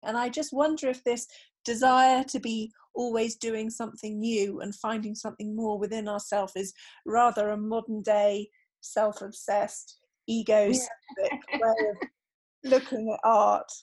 And I just wonder if this desire to be always doing something new and finding something more within ourselves is rather a modern day, self-obsessed, egocentric way of looking at art.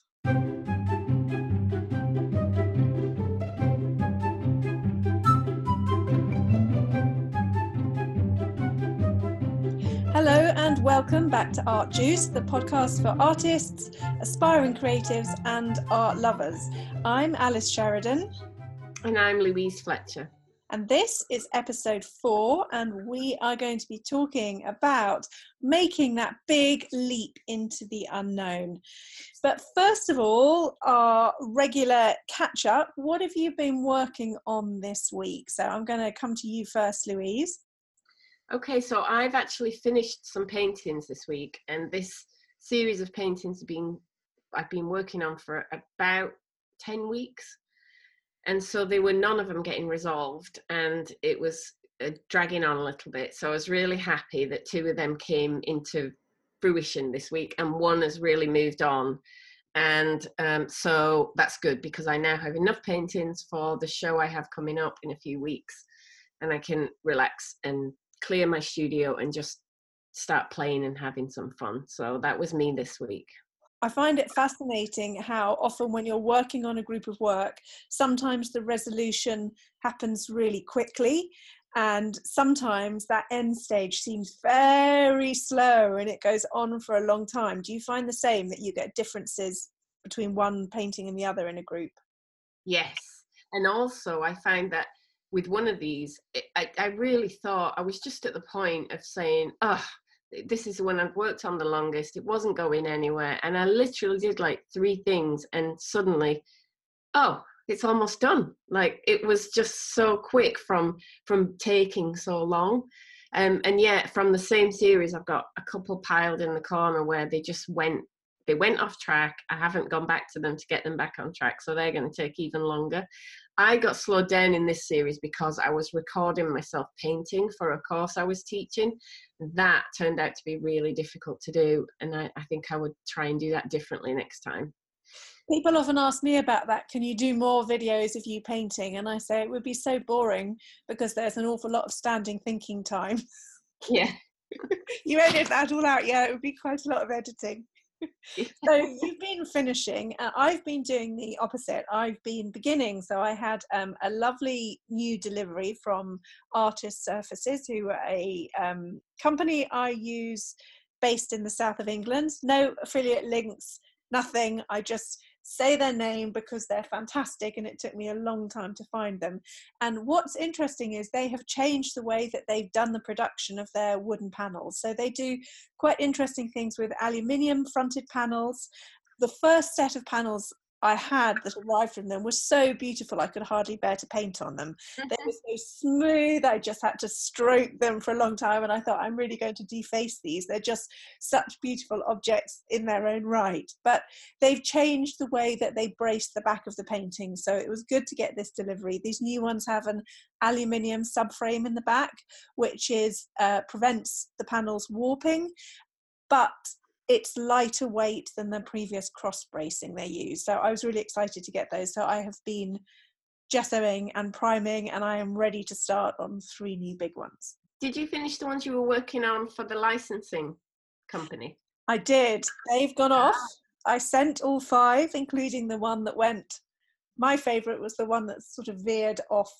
Hello and welcome back to Art Juice, the podcast for artists, aspiring creatives and art lovers. I'm Alice Sheridan. And I'm Louise Fletcher. And this is episode 4, and we are going to be talking about making that big leap into the unknown. But first of all, our regular catch-up. What have you been working on this week? So I'm going to come to you first, Louise. Okay, so I've actually finished some paintings this week, and this series of paintings I've been working on for about 10 weeks. And so none of them getting resolved, and it was dragging on a little bit. So I was really happy that 2 of them came into fruition this week, and 1 has really moved on. And so that's good, because I now have enough paintings for the show I have coming up in a few weeks, and I can relax and clear my studio and just start playing and having some fun. So that was me this week. I find it fascinating how often when you're working on a group of work, sometimes the resolution happens really quickly, and sometimes that end stage seems very slow and it goes on for a long time. Do you find the same, that you get differences between one painting and the other in a group? Yes. And also I find that with one of these, I really thought, I was just at the point of saying, this is the one I've worked on the longest. It wasn't going anywhere. And I literally did like 3 things, and suddenly, it's almost done. Like, it was just so quick from taking so long. And yet from the same series, I've got a couple piled in the corner where they went off track. I haven't gone back to them to get them back on track, so they're going to take even longer. I got slowed down in this series because I was recording myself painting for a course I was teaching. That turned out to be really difficult to do, and I think I would try and do that differently next time. People often ask me about that. Can you do more videos of you painting? And I say it would be so boring because there's an awful lot of standing thinking time. Yeah. You edit that all out, yeah, it would be quite a lot of editing. So you've been finishing. I've been doing the opposite. I've been beginning. So I had a lovely new delivery from Artist Surfaces, who are a company I use based in the south of England. No affiliate links, nothing. I just say their name because they're fantastic, and it took me a long time to find them. And what's interesting is they have changed the way that they've done the production of their wooden panels. So they do quite interesting things with aluminium fronted panels. The first set of panels I had that arrived from them was so beautiful I could hardly bear to paint on them. They were so smooth, I just had to stroke them for a long time, and I thought, I'm really going to deface these. They're just such beautiful objects in their own right. But they've changed the way that they brace the back of the painting, so it was good to get this delivery. These new ones have an aluminium subframe in the back, which prevents the panels warping, but it's lighter weight than the previous cross bracing they use. So I was really excited to get those. So I have been gessoing and priming, and I am ready to start on 3 new big ones. Did you finish the ones you were working on for the licensing company? I did. They've gone off. I sent all 5, including the one that went. My favourite was the one that sort of veered off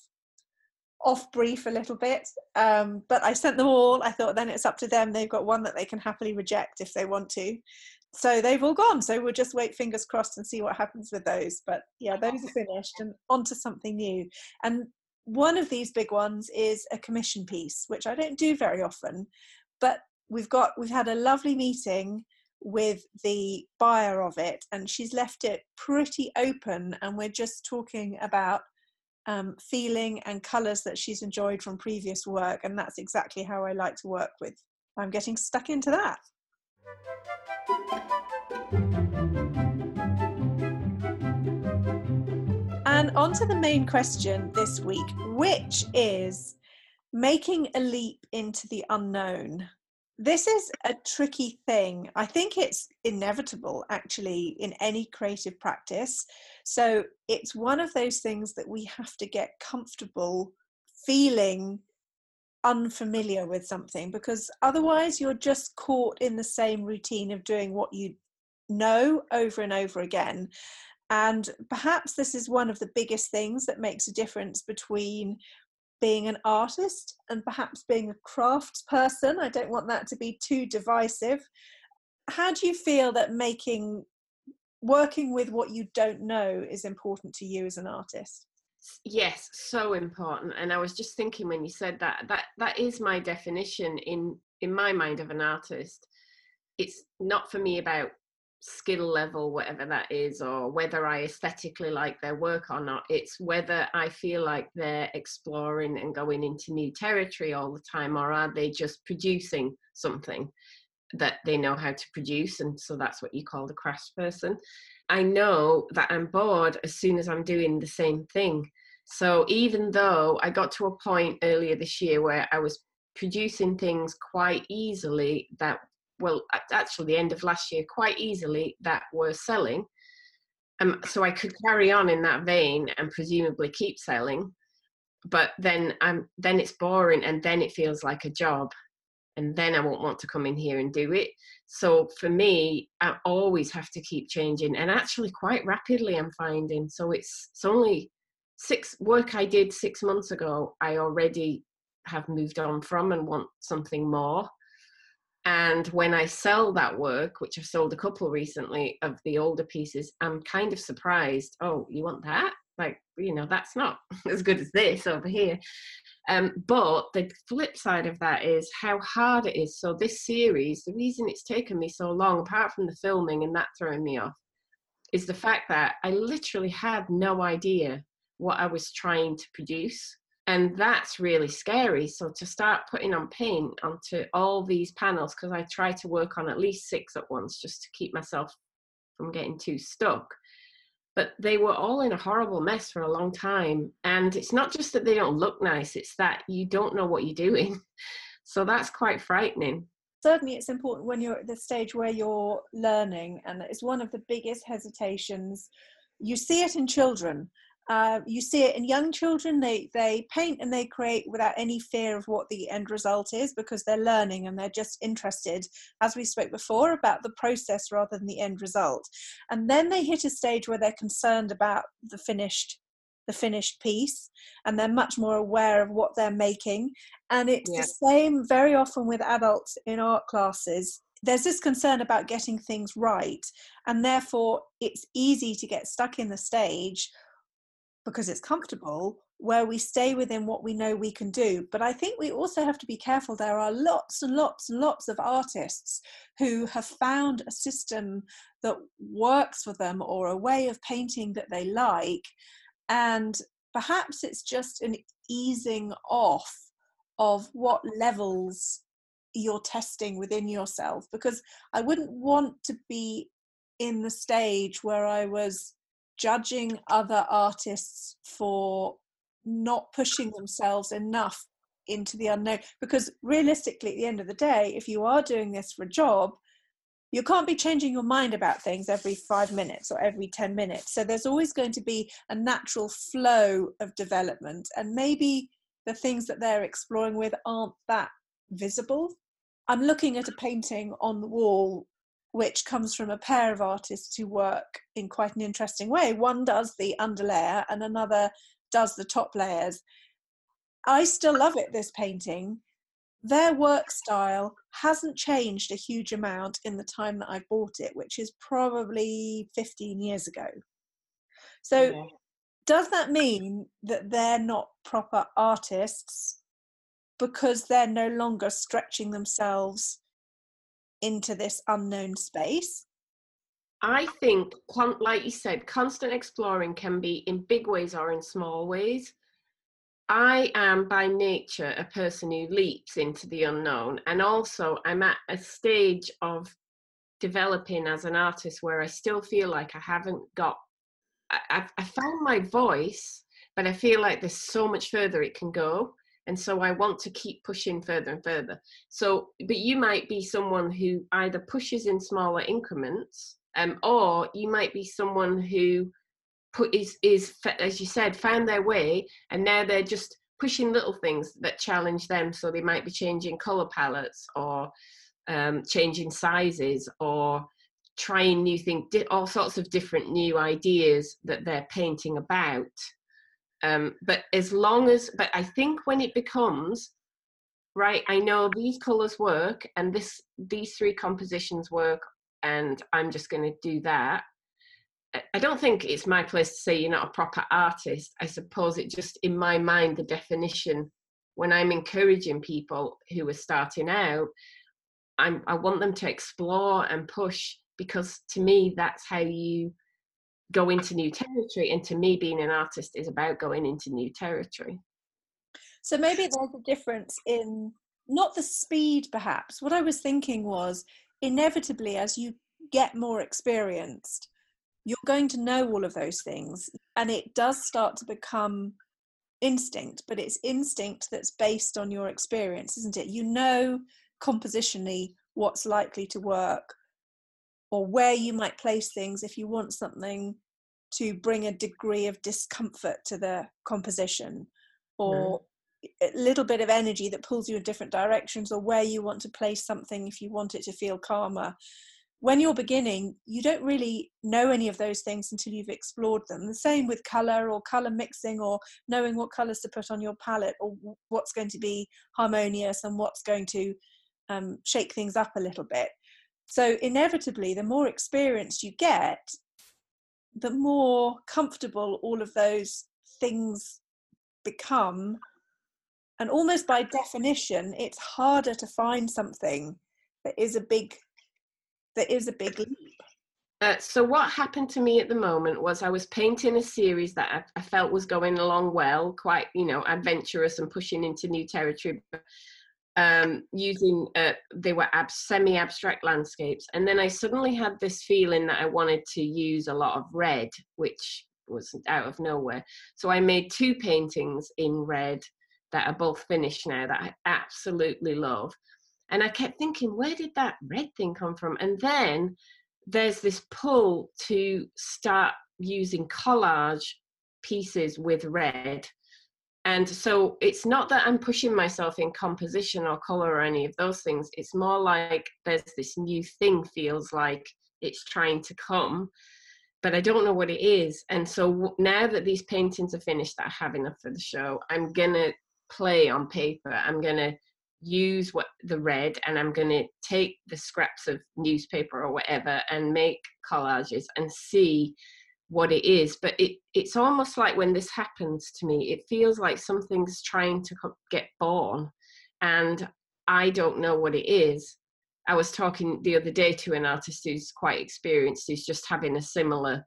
brief a little bit, but I sent them all. I thought then it's up to them. They've got one that they can happily reject if they want to, so they've all gone. So we'll just wait, fingers crossed, and see what happens with those. But yeah, those are finished and onto something new. And one of these big ones is a commission piece, which I don't do very often, but we've had a lovely meeting with the buyer of it, and she's left it pretty open, and we're just talking about feeling and colours that she's enjoyed from previous work, and that's exactly how I like to work with. I'm getting stuck into that. And on to the main question this week, which is making a leap into the unknown. This is a tricky thing. I think it's inevitable, actually, in any creative practice. So it's one of those things that we have to get comfortable feeling unfamiliar with something, because otherwise you're just caught in the same routine of doing what you know over and over again. And perhaps this is one of the biggest things that makes a difference between being an artist and perhaps being a crafts person. I don't want that to be too divisive. How do you feel that working with what you don't know is important to you as an artist? Yes, so important. And I was just thinking when you said that is my definition in my mind of an artist. It's not for me about skill level, whatever that is, or whether I aesthetically like their work or not. It's whether I feel like they're exploring and going into new territory all the time, or are they just producing something that they know how to produce. And so that's what you call the craftsperson. I know that I'm bored as soon as I'm doing the same thing. So even though I got to a point earlier this year where I was producing things quite easily that, well, actually the end of last year, quite easily, that were selling. So I could carry on in that vein and presumably keep selling. But then it's boring, and then it feels like a job. And then I won't want to come in here and do it. So for me, I always have to keep changing, and actually quite rapidly, I'm finding. So it's only work I did 6 months ago, I already have moved on from and want something more. And when I sell that work, which I've sold a couple recently of the older pieces, I'm kind of surprised. Oh, you want that? Like, that's not as good as this over here. But the flip side of that is how hard it is. So this series, the reason it's taken me so long, apart from the filming and that throwing me off, is the fact that I literally had no idea what I was trying to produce. And that's really scary. So to start putting on paint onto all these panels, because I try to work on at least 6 at once just to keep myself from getting too stuck. But they were all in a horrible mess for a long time. And it's not just that they don't look nice, it's that you don't know what you're doing. So that's quite frightening. Certainly it's important when you're at the stage where you're learning, and it's one of the biggest hesitations. You see it in children. You see it in young children. They paint and they create without any fear of what the end result is, because they're learning and they're just interested, as we spoke before, about the process rather than the end result. And then they hit a stage where they're concerned about the finished piece, and they're much more aware of what they're making. And it's the same very often with adults in art classes. There's this concern about getting things right, and therefore it's easy to get stuck in the stage because it's comfortable, where we stay within what we know we can do. But I think we also have to be careful. There are lots and lots and lots of artists who have found a system that works for them, or a way of painting that they like, and perhaps it's just an easing off of what levels you're testing within yourself. Because I wouldn't want to be in the stage where I was judging other artists for not pushing themselves enough into the unknown. Because realistically, at the end of the day, if you are doing this for a job, you can't be changing your mind about things every 5 minutes or every 10 minutes. So there's always going to be a natural flow of development, and maybe the things that they're exploring with aren't that visible. I'm looking at a painting on the wall which comes from a pair of artists who work in quite an interesting way. One does the underlayer and another does the top layers. I still love it, this painting. Their work style hasn't changed a huge amount in the time that I bought it, which is probably 15 years ago. So does that mean that they're not proper artists because they're no longer stretching themselves into this unknown space? I think, like you said, constant exploring can be in big ways or in small ways. I am by nature a person who leaps into the unknown. And also I'm at a stage of developing as an artist where I still feel like I haven't got, I found my voice, but I feel like there's so much further it can go. And so I want to keep pushing further and further. So, but you might be someone who either pushes in smaller increments, or you might be someone who is, as you said, found their way, and now they're just pushing little things that challenge them. So they might be changing color palettes, or changing sizes, or trying new things, all sorts of different new ideas that they're painting about. But I think when it becomes, right, I know these colors work, and these 3 compositions work, and I'm just going to do that. I don't think it's my place to say you're not a proper artist. I suppose it just, in my mind, the definition, when I'm encouraging people who are starting out, I want them to explore and push, because to me, that's how you go into new territory. And to me, being an artist is about going into new territory. So maybe there's a difference in not the speed, perhaps. What I was thinking was, inevitably, as you get more experienced, you're going to know all of those things, and it does start to become instinct, but it's instinct that's based on your experience, isn't it? You know compositionally what's likely to work, or where you might place things if you want something to bring a degree of discomfort to the composition, or a little bit of energy that pulls you in different directions, or where you want to place something if you want it to feel calmer. When you're beginning, you don't really know any of those things until you've explored them. The same with colour, or colour mixing, or knowing what colours to put on your palette, or what's going to be harmonious and what's going to shake things up a little bit. So inevitably, the more experience you get, the more comfortable all of those things become. And almost by definition, it's harder to find something that is a big leap. So what happened to me at the moment was, I was painting a series that I felt was going along well, quite, adventurous and pushing into new territory. Using they were semi-abstract landscapes, and then I suddenly had this feeling that I wanted to use a lot of red, which was out of nowhere. So I made 2 paintings in red that are both finished now, that I absolutely love. And I kept thinking, where did that red thing come from? And then there's this pull to start using collage pieces with red. And so it's not that I'm pushing myself in composition or color or any of those things. It's more like there's this new thing, feels like it's trying to come, but I don't know what it is. And so now that these paintings are finished, that I have enough for the show, I'm going to play on paper. I'm going to use the red, and I'm going to take the scraps of newspaper or whatever and make collages and see what it is. But it's almost like when this happens to me, it feels like something's trying to get born, and I don't know what it is. I was talking the other day to an artist who's quite experienced, who's just having a similar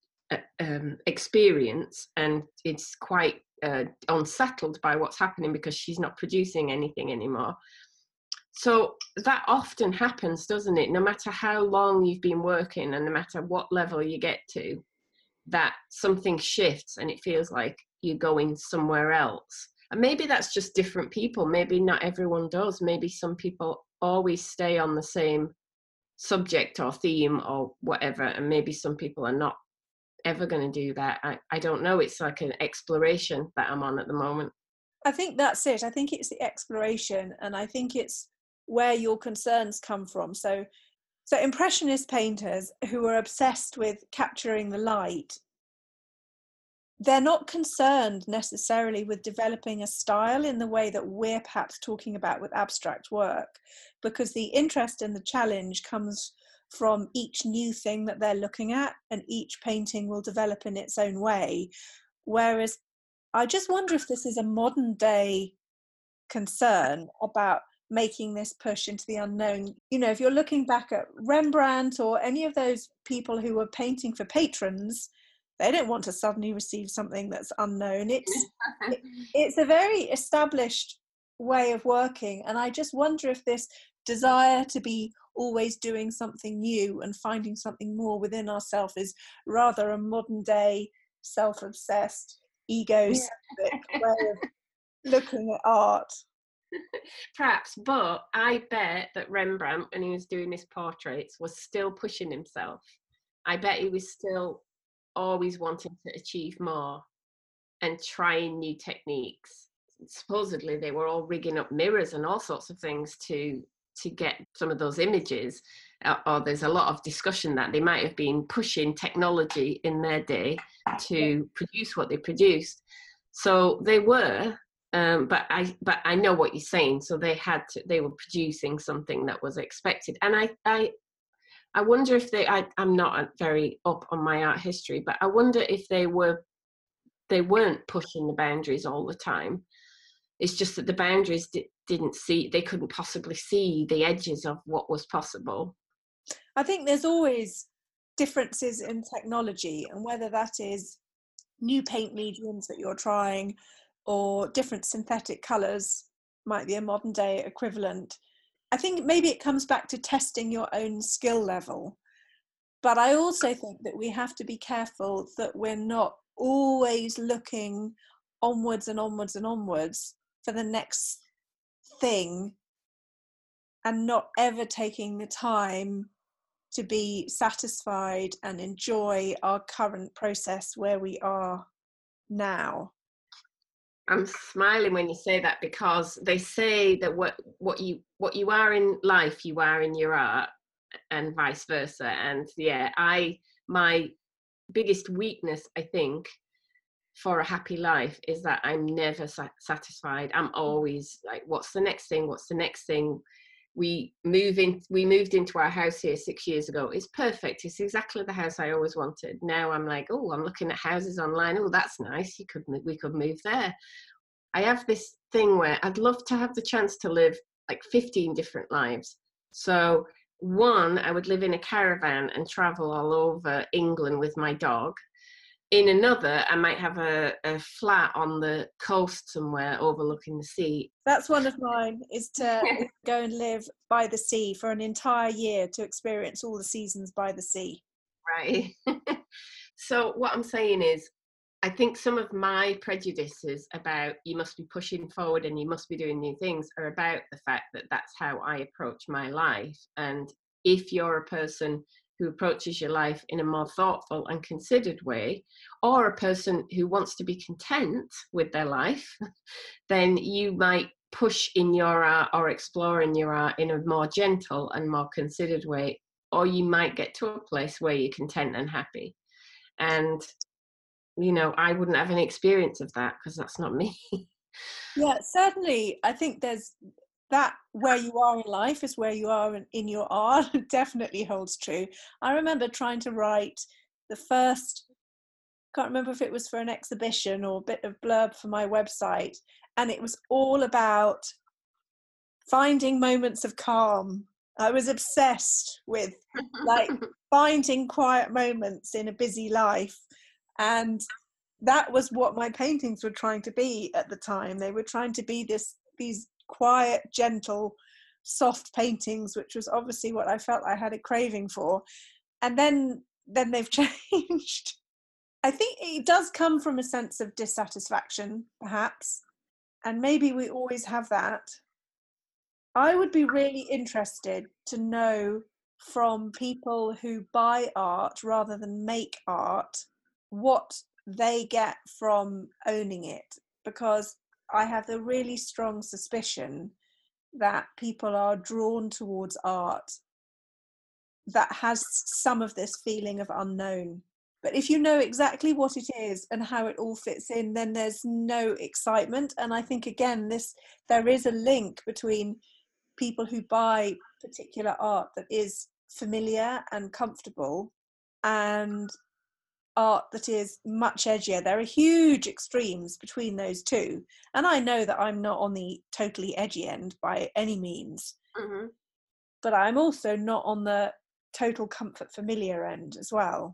experience, and it's quite unsettled by what's happening, because she's not producing anything anymore. So that often happens, doesn't it? No matter how long you've been working, and no matter what level you get to, that something shifts and it feels like you're going somewhere else. And maybe that's just different people. Maybe not everyone does. Maybe some people always stay on the same subject or theme or whatever, and maybe some people are not ever going to do that. I don't know. It's like an exploration that I'm on at the moment. I think that's it. I think it's the exploration, and I think it's where your concerns come from. So impressionist painters who are obsessed with capturing the light, they're not concerned necessarily with developing a style in the way that we're perhaps talking about with abstract work, because the interest and the challenge comes from each new thing that they're looking at, and each painting will develop in its own way. Whereas I just wonder if this is a modern day concern about making this push into the unknown. If you're looking back at Rembrandt or any of those people who were painting for patrons, they don't want to suddenly receive something that's unknown. It's a very established way of working, and I just wonder if this desire to be always doing something new and finding something more within ourselves is rather a modern day self-obsessed, egocentric way of looking at art. Perhaps, but I bet that Rembrandt, when he was doing his portraits, was still pushing himself. I bet he was still always wanting to achieve more and trying new techniques. Supposedly, they were all rigging up mirrors and all sorts of things to get some of those images. Or there's a lot of discussion that they might have been pushing technology in their day to produce what they produced. So they were. But I know what you're saying. So they were producing something that was expected, and I wonder if I'm not very up on my art history, but I wonder if they weren't pushing the boundaries all the time. It's just that the boundaries they couldn't possibly see the edges of what was possible. I think there's always differences in technology, and whether that is new paint mediums that you're trying, or different synthetic colours might be a modern day equivalent. I think maybe it comes back to testing your own skill level. But I also think that we have to be careful that we're not always looking onwards and onwards and onwards for the next thing, and not ever taking the time to be satisfied and enjoy our current process where we are now. I'm smiling when you say that, because they say that what you are in life, you are in your art, and vice versa. And yeah, my biggest weakness, I think, for a happy life is that I'm never satisfied. I'm always like, what's the next thing? What's the next thing? We moved into our house here 6 years ago. It's perfect. It's exactly the house I always wanted. Now I'm like, oh, I'm looking at houses online. Oh, that's nice. We could move there. I have this thing where I'd love to have the chance to live like 15 different lives. So one, I would live in a caravan and travel all over England with my dog. In another, I might have a flat on the coast somewhere overlooking the sea. That's one of mine, is to go and live by the sea for an entire year, to experience all the seasons by the sea. Right. So what I'm saying is, I think some of my prejudices about you must be pushing forward and you must be doing new things are about the fact that that's how I approach my life. And if you're a person who approaches your life in a more thoughtful and considered way, or a person who wants to be content with their life, then you might push in your art or explore in your art in a more gentle and more considered way, or you might get to a place where you're content and happy. And, you know, I wouldn't have any experience of that because that's not me. Yeah, certainly. I think there's that, where you are in life is where you are in your art. Definitely holds true. I remember trying to write the first, can't remember if it was for an exhibition or a bit of blurb for my website, and it was all about finding moments of calm. I was obsessed with like finding quiet moments in a busy life, and that was what my paintings were trying to be at the time. They were trying to be these quiet, gentle, soft paintings, which was obviously what I felt I had a craving for. And then they've changed. I think it does come from a sense of dissatisfaction, perhaps, and maybe we always have that. I would be really interested to know from people who buy art rather than make art what they get from owning it, because I have a really strong suspicion that people are drawn towards art that has some of this feeling of unknown. But if you know exactly what it is and how it all fits in, then there's no excitement. And I think, again, there is a link between people who buy particular art that is familiar and comfortable, and art that is much edgier. There are huge extremes between those two, and I know that I'm not on the totally edgy end by any means, Mm-hmm. but I'm also not on the total comfort familiar end as well.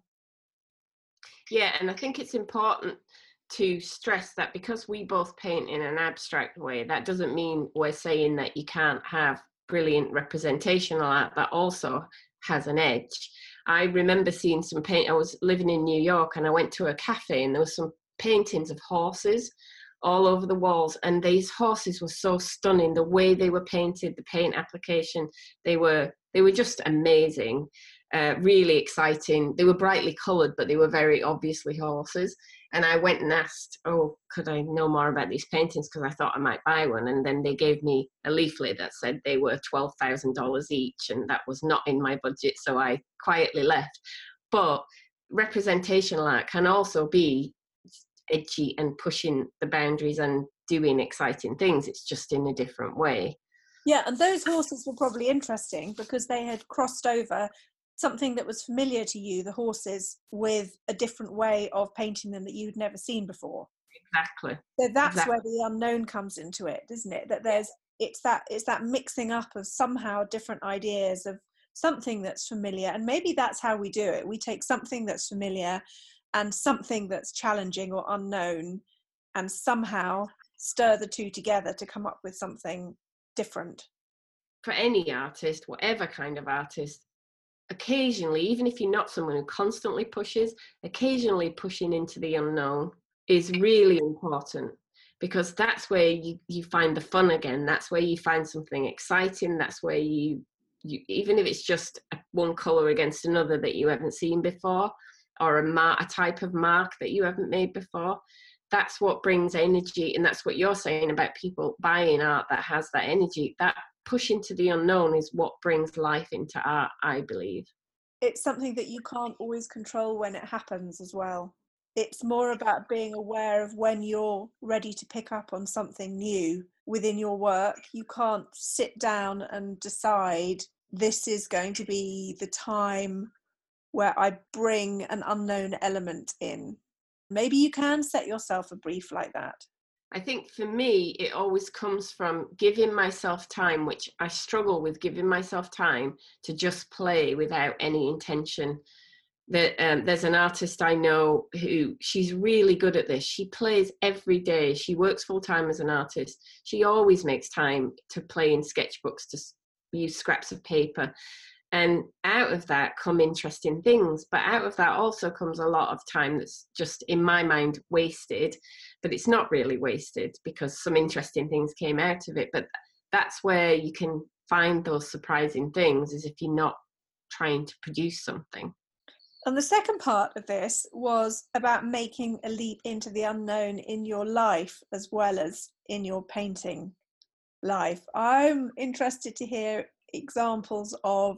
Yeah, and I think it's important to stress that because we both paint in an abstract way, that doesn't mean we're saying that you can't have brilliant representational art that also has an edge. I remember seeing some paint. I was living in New York and I went to a cafe and there was some paintings of horses all over the walls. And these horses were so stunning. The way they were painted, the paint application, they were just amazing. Really exciting. They were brightly coloured, but they were very obviously horses. And I went and asked, oh, could I know more about these paintings? Because I thought I might buy one. And then they gave me a leaflet that said they were $12,000 each. And that was not in my budget. So I quietly left. But representational art can also be edgy and pushing the boundaries and doing exciting things. It's just in a different way. Yeah, and those horses were probably interesting because they had crossed over something that was familiar to you, the horses, with a different way of painting them that you'd never seen before. Exactly. So that's where the unknown comes into it, isn't it? That it's that mixing up of somehow different ideas of something that's familiar, and maybe that's how we do it. We take something that's familiar and something that's challenging or unknown, and somehow stir the two together to come up with something different. For any artist, whatever kind of artist, occasionally, even if you're not someone who constantly pushes, occasionally pushing into the unknown is really important, because that's where you find the fun again. That's where you find something exciting. That's where you even if it's just one color against another that you haven't seen before, or a type of mark that you haven't made before, that's what brings energy. And that's what you're saying about people buying art that has that energy. That push into the unknown is what brings life into art, I believe. It's something that you can't always control when it happens as well. It's more about being aware of when you're ready to pick up on something new within your work. You can't sit down and decide, this is going to be the time where I bring an unknown element in. Maybe you can set yourself a brief like that. I think for me, it always comes from giving myself time, which I struggle with, giving myself time to just play without any intention. There's an artist I know who, she's really good at this. She plays every day. She works full time as an artist. She always makes time to play in sketchbooks, to use scraps of paper. And out of that come interesting things, but out of that also comes a lot of time that's just, in my mind, wasted. But it's not really wasted, because some interesting things came out of it. But that's where you can find those surprising things, is if you're not trying to produce something. And the second part of this was about making a leap into the unknown in your life as well as in your painting life. I'm interested to hear examples of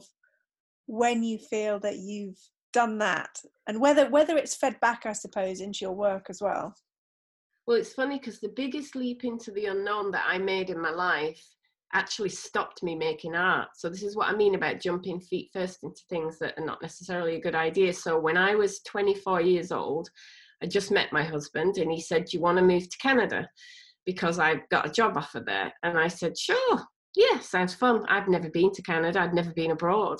when you feel that you've done that, and whether it's fed back, I suppose, into your work as well. Well, it's funny because the biggest leap into the unknown that I made in my life actually stopped me making art. So this is what I mean about jumping feet first into things that are not necessarily a good idea. So when I was 24 years old, I just met my husband, and he said, do you want to move to Canada? Because I've got a job offer there. And I said, sure, yeah, sounds fun. I've never been to Canada. I'd never been abroad.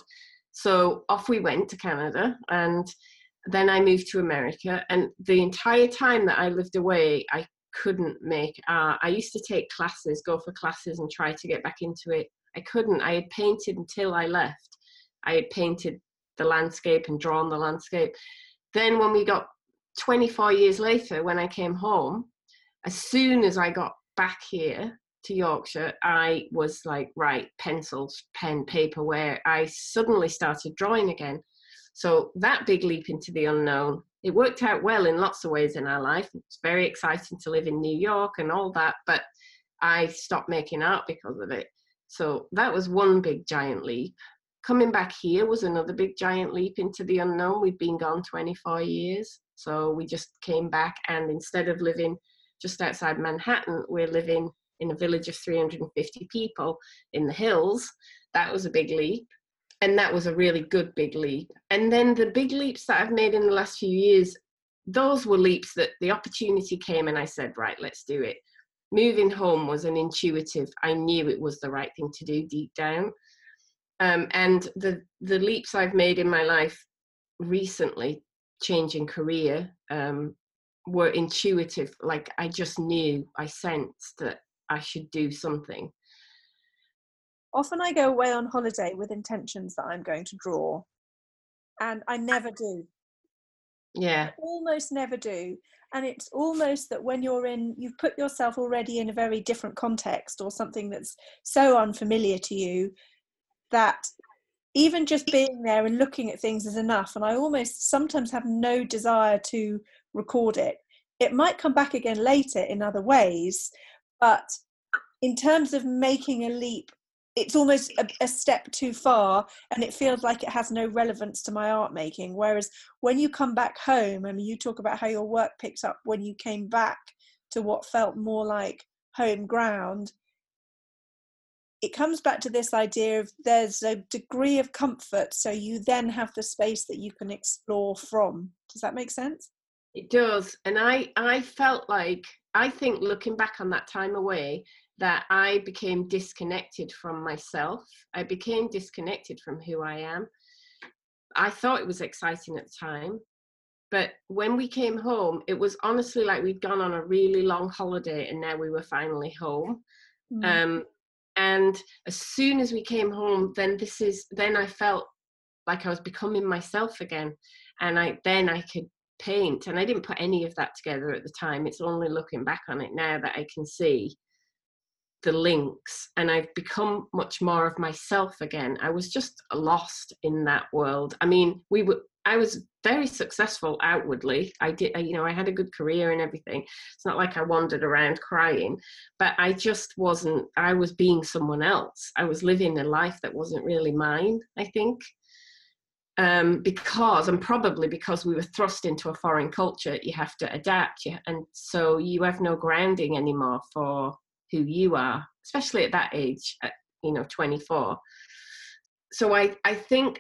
So off we went to Canada, and then I moved to America. And the entire time that I lived away, I couldn't make art. I used to take classes, go for classes and try to get back into it. I couldn't. I had painted until I left. I had painted the landscape and drawn the landscape. Then when we got 24 years later, when I came home, as soon as I got back here to Yorkshire, I was like, right, pencils, pen, paper, where I suddenly started drawing again. So that big leap into the unknown, it worked out well in lots of ways in our life. It's very exciting to live in New York and all that, but I stopped making art because of it. So that was one big giant leap. Coming back here was another big giant leap into the unknown. We'd been gone 24 years. So we just came back, and instead of living just outside Manhattan, we're living in a village of 350 people in the hills. That was a big leap. And that was a really good big leap. And then the big leaps that I've made in the last few years, those were leaps that the opportunity came and I said, right, let's do it. Moving home was an intuitive, I knew it was the right thing to do deep down. And the leaps I've made in my life recently, changing career, were intuitive. Like I just knew, I sensed that I should do something. Often I go away on holiday with intentions that I'm going to draw, and I never do. Yeah. Almost never do. And it's almost that when you've put yourself already in a very different context or something that's so unfamiliar to you, that even just being there and looking at things is enough. And I almost sometimes have no desire to record it. It might come back again later in other ways, but in terms of making a leap, it's almost a step too far, and it feels like it has no relevance to my art making. Whereas when you come back home, I mean, you talk about how your work picked up when you came back to what felt more like home ground. It comes back to this idea of there's a degree of comfort, so you then have the space that you can explore from. Does that make sense? It does. And I felt like, I think looking back on that time away, that I became disconnected from myself. I became disconnected from who I am. I thought it was exciting at the time. But when we came home, it was honestly like we'd gone on a really long holiday and now we were finally home. And as soon as we came home, then I felt like I was becoming myself again. And I could paint, and I didn't put any of that together at the time. It's only looking back on it now that I can see the links, and I've become much more of myself again. I was just lost in that world. I mean, I was very successful outwardly. I had a good career and everything. It's not like I wandered around crying, but I just wasn't. I was being someone else. I was living a life that wasn't really mine, I think. Because we were thrust into a foreign culture, you have to adapt, and so you have no grounding anymore for who you are, especially at that age, at 24. So I think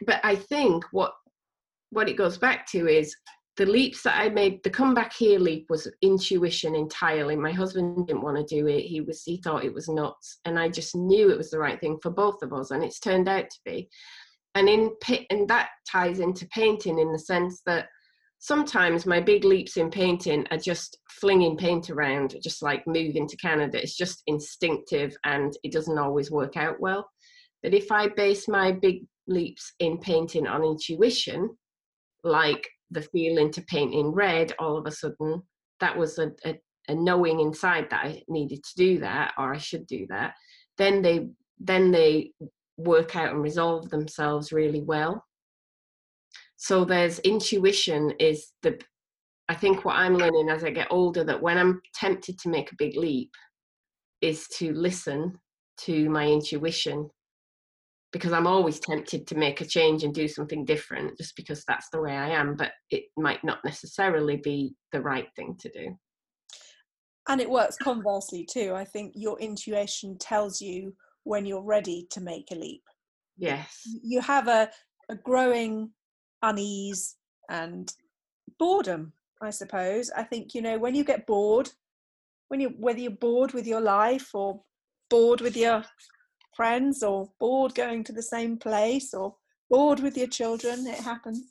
what it goes back to is the leaps that I made. The comeback here leap was intuition entirely. My husband didn't want to do it. He thought it was nuts, and I just knew it was the right thing for both of us, and it's turned out to be. And that ties into painting, in the sense that sometimes my big leaps in painting are just flinging paint around, just like moving to Canada. It's just instinctive and it doesn't always work out well. But if I base my big leaps in painting on intuition, like the feeling to paint in red, all of a sudden, that was a knowing inside that I needed to do that, or I should do that, then they work out and resolve themselves really well. So there's intuition I think what I'm learning as I get older, that when I'm tempted to make a big leap, is to listen to my intuition, because I'm always tempted to make a change and do something different just because that's the way I am, but it might not necessarily be the right thing to do. And it works conversely too. I think your intuition tells you when you're ready to make a leap. Yes. You have a growing unease and boredom, I suppose. I think, when you get bored, whether you're bored with your life, or bored with your friends, or bored going to the same place, or bored with your children, it happens.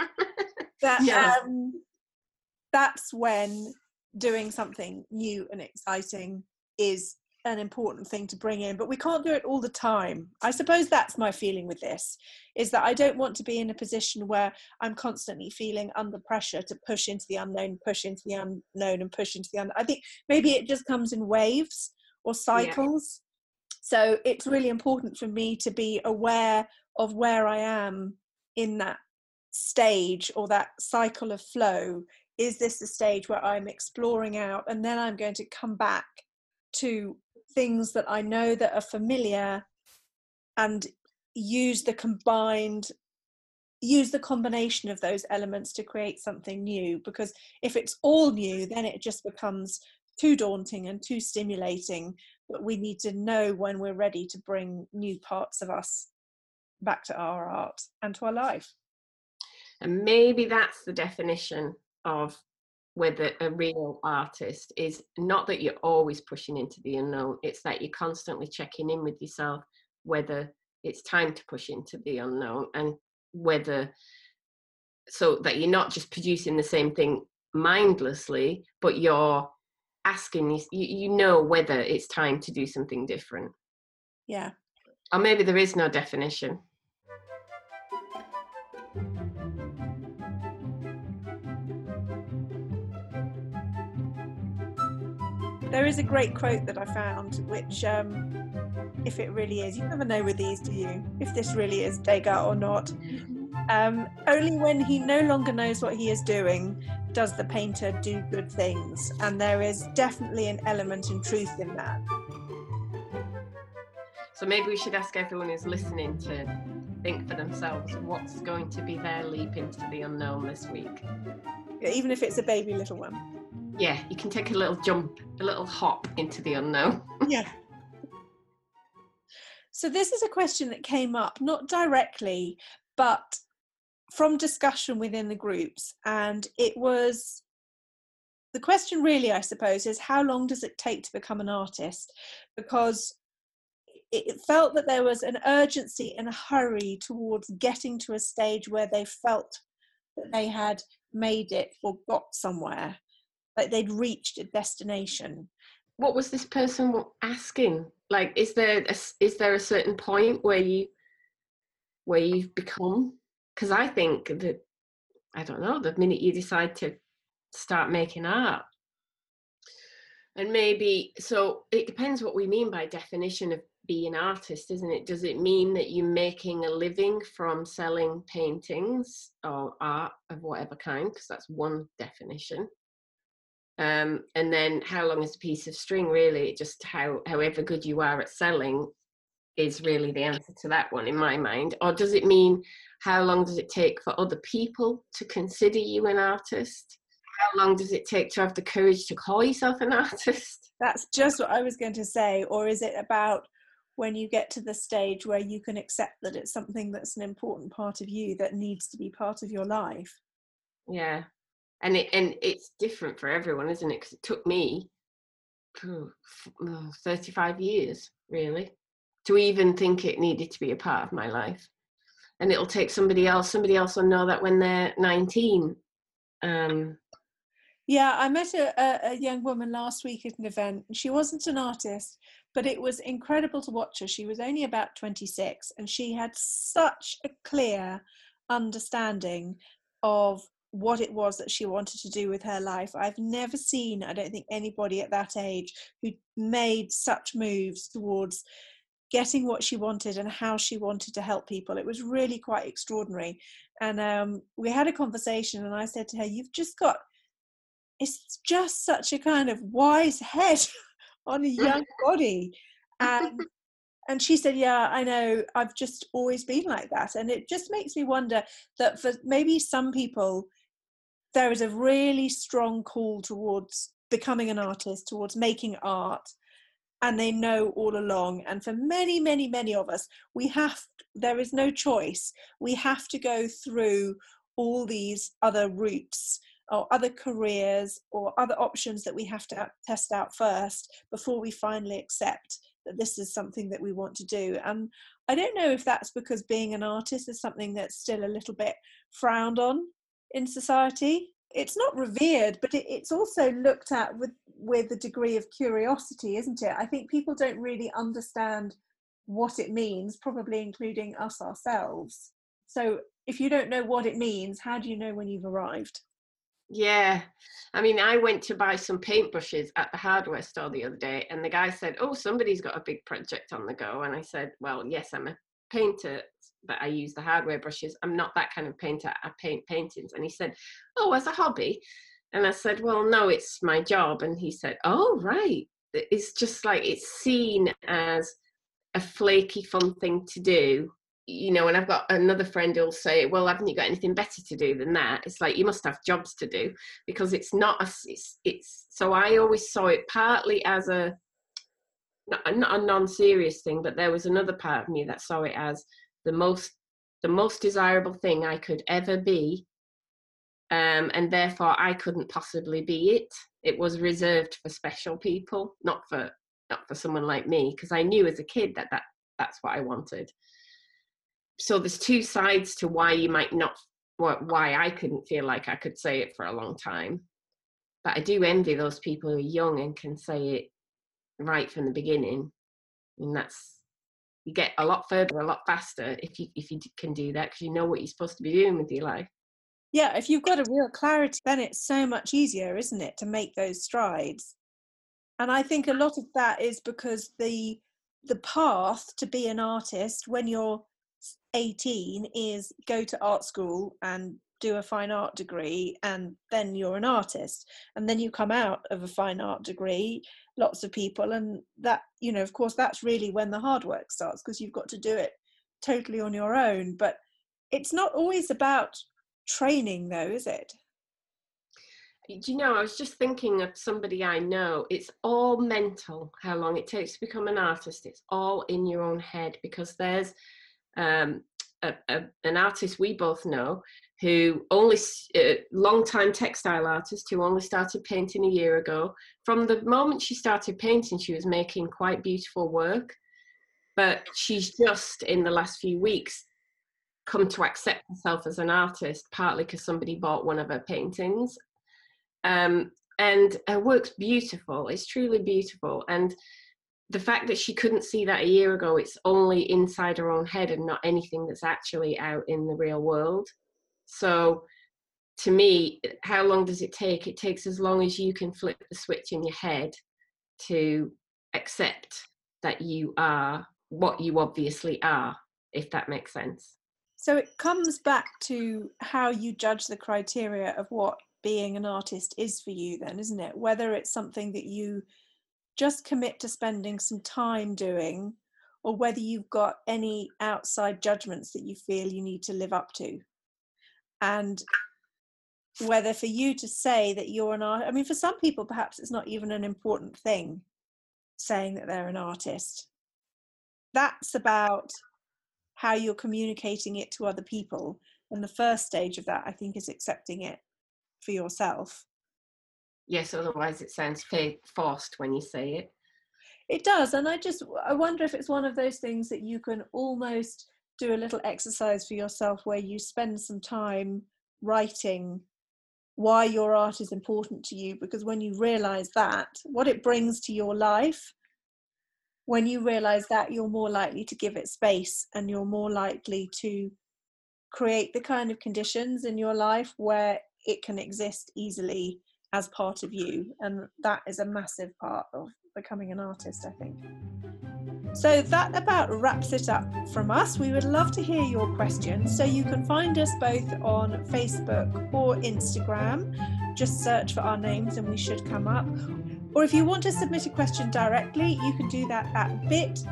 That's when doing something new and exciting is an important thing to bring in. But we can't do it all the time. I suppose that's my feeling with this, is that I don't want to be in a position where I'm constantly feeling under pressure to push into the unknown, push into the unknown, and push into the unknown. I think maybe it just comes in waves or cycles. Yeah. So it's really important for me to be aware of where I am in that stage, or that cycle of flow. Is this a stage where I'm exploring out, and then I'm going to come back to things that I know that are familiar, and use the combination of those elements to create something new? Because if it's all new, then it just becomes too daunting and too stimulating. But we need to know when we're ready to bring new parts of us back to our art and to our life. And maybe that's the definition of whether a real artist is, not that you're always pushing into the unknown, it's that you're constantly checking in with yourself whether it's time to push into the unknown, and whether, so that you're not just producing the same thing mindlessly, but you're asking, whether it's time to do something different. Yeah. Or maybe there is no definition. There is a great quote that I found, which, if it really is, you never know with these, do you? If this really is Degas or not. Only when he no longer knows what he is doing does the painter do good things. And there is definitely an element in truth in that. So maybe we should ask everyone who's listening to think for themselves what's going to be their leap into the unknown this week. Even if it's a baby little one. Yeah, you can take a little jump, a little hop into the unknown. Yeah. So this is a question that came up, not directly, but from discussion within the groups. And it was, the question really, I suppose, is how long does it take to become an artist? Because it felt that there was an urgency and a hurry towards getting to a stage where they felt that they had made it or got somewhere, like they'd reached a destination. What was this person asking? Like, is there a certain point where you've become? Because I think that, I don't know, the minute you decide to start making art, and maybe, so it depends what we mean by definition of being an artist, isn't it? Does it mean that you're making a living from selling paintings or art of whatever kind? Because that's one definition. And then how long is a piece of string, really? Just however good you are at selling is really the answer to that one in my mind. Or does it mean how long does it take for other people to consider you an artist? How long does it take to have the courage to call yourself an artist? That's just what I was going to say. Or is it about when you get to the stage where you can accept that it's something that's an important part of you that needs to be part of your life? Yeah. And it's different for everyone, isn't it? Because it took me 35 years, really, to even think it needed to be a part of my life. And it'll take somebody else will know that when they're 19. Yeah, I met a young woman last week at an event. She wasn't an artist, but it was incredible to watch her. She was only about 26, and she had such a clear understanding of what it was that she wanted to do with her life. I've never seen, I don't think, anybody at that age who made such moves towards getting what she wanted and how she wanted to help people. It was really quite extraordinary. And we had a conversation, and I said to her, it's just such a kind of wise head on a young body. And she said, yeah, I know, I've just always been like that. And it just makes me wonder that for maybe some people, there is a really strong call towards becoming an artist, towards making art, and they know all along. And for many, many, many of us, there is no choice. We have to go through all these other routes or other careers or other options that we have to test out first before we finally accept that this is something that we want to do. And I don't know if that's because being an artist is something that's still a little bit frowned on in society. It's not revered, but it's also looked at with a degree of curiosity, isn't it? I think people don't really understand what it means, probably including us ourselves. So if you don't know what it means, how do you know when you've arrived? Yeah, I mean, I went to buy some paintbrushes at the hardware store the other day, and the guy said, oh, somebody's got a big project on the go. And I said, well, yes, I'm a painter, but I use the hardware brushes. I'm not that kind of painter. I paint paintings. And he said, oh, as a hobby? And I said, well, no, it's my job. And he said, oh, right. It's just like, it's seen as a flaky, fun thing to do. You know, and I've got another friend who'll say, well, haven't you got anything better to do than that? It's like, you must have jobs to do, because it's not it's so I always saw it partly as not a non-serious thing, but there was another part of me that saw it as the most desirable thing I could ever be, and therefore I couldn't possibly be it. It was reserved for special people, not for someone like me, because I knew as a kid that's what I wanted. So there's two sides to why you might not, why I couldn't feel like I could say it for a long time. But I do envy those people who are young and can say it right from the beginning. And you get a lot further, a lot faster if you can do that, because you know what you're supposed to be doing with your life. Yeah, if you've got a real clarity, then it's so much easier, isn't it, to make those strides. And I think a lot of that is because the path to be an artist when you're 18 is go to art school and do a fine art degree, and then you're an artist. And then you come out of a fine art degree, lots of people, and that, you know, of course, that's really when the hard work starts, because you've got to do it totally on your own. But it's not always about training, though, is it? Do you know, I was just thinking of somebody I know. It's all mental, how long it takes to become an artist. It's all in your own head, because there's an artist we both know who only, long-time textile artist who only started painting a year ago. From the moment she started painting, she was making quite beautiful work, but she's just in the last few weeks come to accept herself as an artist, partly because somebody bought one of her paintings. And her work's beautiful. It's truly beautiful. And the fact that she couldn't see that a year ago, it's only inside her own head and not anything that's actually out in the real world. So to me, how long does it take? It takes as long as you can flip the switch in your head to accept that you are what you obviously are, if that makes sense. So it comes back to how you judge the criteria of what being an artist is for you then, isn't it? Whether it's something that you just commit to spending some time doing, or whether you've got any outside judgments that you feel you need to live up to. And whether for you to say that you're an artist, I mean, for some people, perhaps it's not even an important thing saying that they're an artist. That's about how you're communicating it to other people. And the first stage of that, I think, is accepting it for yourself. Yes, otherwise it sounds forced when you say it. It does. And I wonder if it's one of those things that you can almost do a little exercise for yourself where you spend some time writing why your art is important to you, because when you realize that, what it brings to your life, when you realize that, you're more likely to give it space, and you're more likely to create the kind of conditions in your life where it can exist easily as part of you. And that is a massive part of becoming an artist, I think. So that about wraps it up from us. We would love to hear your questions. So you can find us both on Facebook or Instagram. Just search for our names and we should come up. Or if you want to submit a question directly, you can do that at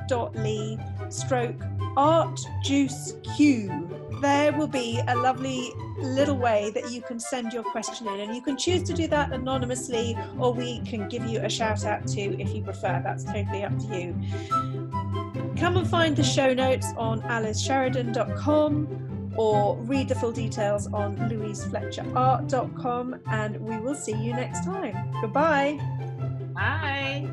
bit.ly/artjuiceq. There will be a lovely little way that you can send your question in, and you can choose to do that anonymously, or we can give you a shout out too if you prefer. That's totally up to you. Come and find the show notes on alicesheridan.com, or read the full details on louisefletcherart.com, and we will see you next time. Goodbye. Bye.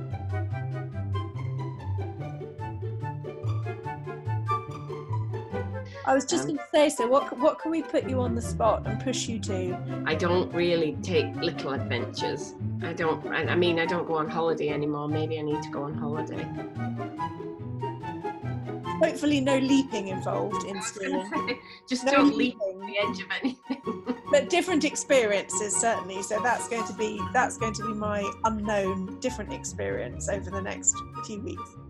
I was just going to say, so what can we put you on the spot and push you to? I don't really take little adventures. I don't go on holiday anymore. Maybe I need to go on holiday. Hopefully no leaping involved in skiing. Just no don't leap on the edge of anything. But different experiences, certainly. So that's going to be my unknown different experience over the next few weeks.